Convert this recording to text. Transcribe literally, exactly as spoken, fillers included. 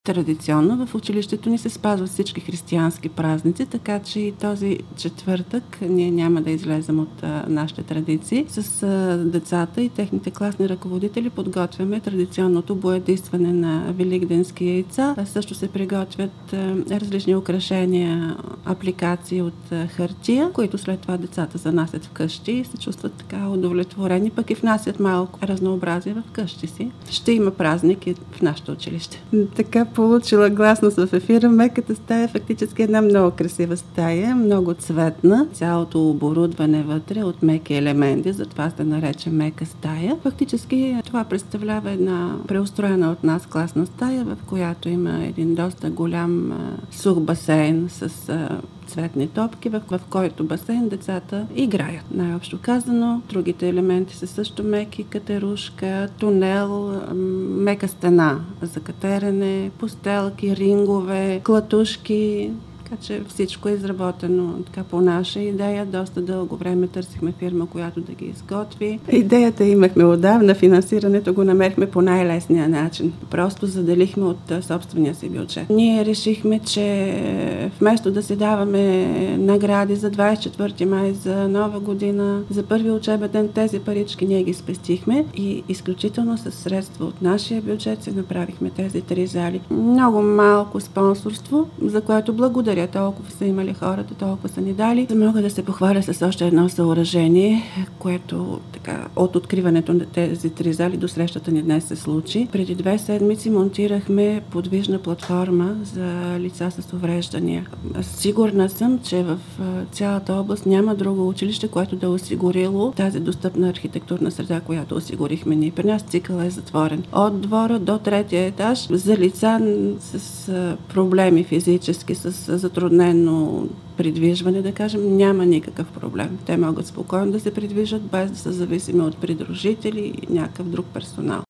Традиционно в училището ни се спазват всички християнски празници, така че и този четвъртък ние няма да излезем от а, нашите традиции. С а, децата и техните класни ръководители подготвяме традиционното боядисване на великденски яйца. А също се приготвят а, различни украшения, апликации от а, хартия, които след това децата занасят вкъщи и се чувстват така удовлетворени, пък и внасят малко разнообразие в къщи си. Ще има празник и в нашето училище. Така получила гласност в ефира. Меката стая фактически е една много красива стая, много цветна. Цялото оборудване вътре от меки елементи, затова се нарече мека стая. Фактически това представлява една преустроена от нас класна стая, в която има един доста голям а, сух басейн с а, цветни топки, в, в който басейн децата играят. Най-общо казано, другите елементи са също меки, катерушка, тунел, мека стена за катерене, постелки, рингове, клатушки. Така че всичко е изработено така по наша идея. Доста дълго време търсихме фирма, която да ги изготви. Идеята имахме отдавна, финансирането го намерихме по най-лесния начин. Просто заделихме от собствения си бюджет. Ние решихме, че вместо да си даваме награди за двадесет и четвърти май, за Нова година, за първи учебен ден, тези парички ние ги спестихме и изключително със средства от нашия бюджет си направихме тези три зали. Много малко спонсорство, за което благодаря. Толкова са имали хората, толкова са ни дали. Мога да се похваля с още едно съоръжение, което така от откриването на тези три зали до срещата ни днес се случи. Преди две седмици монтирахме подвижна платформа за лица с увреждания. Сигурна съм, че в цялата област няма друго училище, което да е осигурило тази достъпна архитектурна среда, която осигурихме ние. При нас цикъл е затворен. От двора до третия етаж за лица с проблеми физически, с затруднено придвижване, да кажем, няма никакъв проблем. Те могат спокойно да се придвижат, без да са зависими от придружители и някакъв друг персонал.